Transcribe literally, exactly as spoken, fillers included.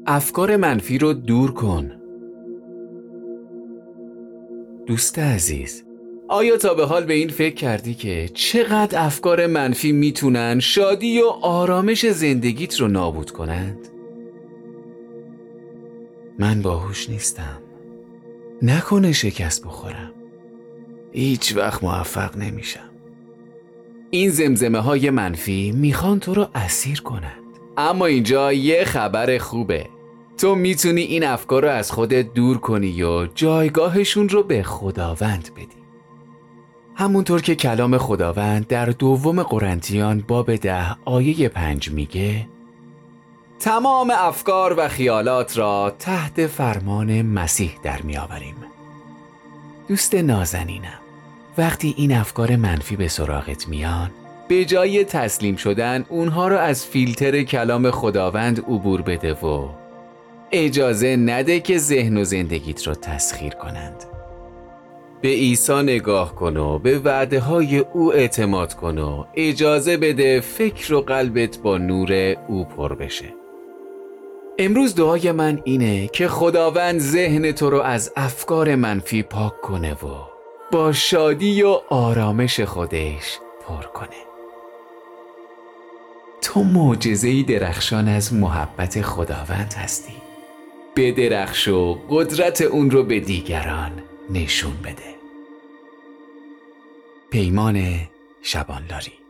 افکار منفی رو دور کن. دوست عزیز، آیا تا به حال به این فکر کردی که چقدر افکار منفی میتونن شادی و آرامش زندگیت رو نابود کنند؟ من باهوش نیستم. نکنه شکست بخورم. هیچ وقت موفق نمیشم. این زمزمه های منفی میخوان تو رو اسیر کنند. اما اینجا یه خبر خوبه. تو میتونی این افکار رو از خودت دور کنی و جایگاهشون رو به خداوند بدی. همونطور که کلام خداوند در دوم قرنتیان باب ده آیه پنج میگه: تمام افکار و خیالات را تحت فرمان مسیح در میآوریم. دوست نازنینم، وقتی این افکار منفی به سراغت میان، به جای تسلیم شدن اونها رو از فیلتر کلام خداوند عبور بده و اجازه نده که ذهن و زندگیت رو تسخیر کنند. به عیسی نگاه کن و به وعده های او اعتماد کن و اجازه بده فکر و قلبت با نور او پر بشه. امروز دعای من اینه که خداوند ذهن تو رو از افکار منفی پاک کنه و با شادی و آرامش خودش پر کنه. تو معجزه‌ای درخشان از محبت خداوند هستی. بدرخش و قدرت اون رو به دیگران نشون بده. پیمان شبانلاری.